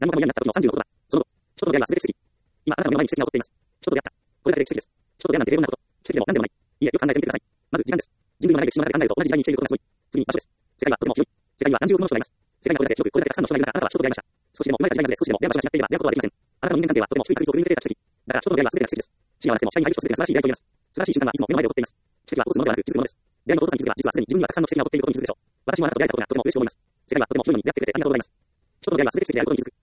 何もかも嫌になった時の36度だ。その後、一言であれば全て奇跡。今、あなたの目の前に奇跡が起こっています。一言であった。これだけで奇跡です。一言であるなんて平凡なこと。奇跡でも何でもない。いいえ、よく考えてみてください。まず時間です。人類の長い歴史の中で考えると同じ時代に生きていることがすごい。次に場所です。世界はとても広い。世界には何十億の人がいます。世界がこれだけ広く、これだけたくさんの人がいる中、あなたは人と出会いました。少しでも生まれた時代などで少しでも出会う場所が違っていれば出会うことはできません。あなたの人間関係はとても低い確率を振り抜けていた奇跡。だから人との出会いは全てが奇跡です。違わなくても視界に入る人全てが素晴らしい出会いと言えます。素晴らしい瞬間はいつも目の前で起こっています。奇跡は起こすものではなく気づくものです。出会いの尊さに気づけば実はすでに自分にはたくさんの奇跡が起こっていることに気づくでしょう。私もあなたと出会えたことがとても嬉しく思います。世界はとても広いのに出会ってくれてありがとうございます。人との出会いは全て奇跡であることに気づく。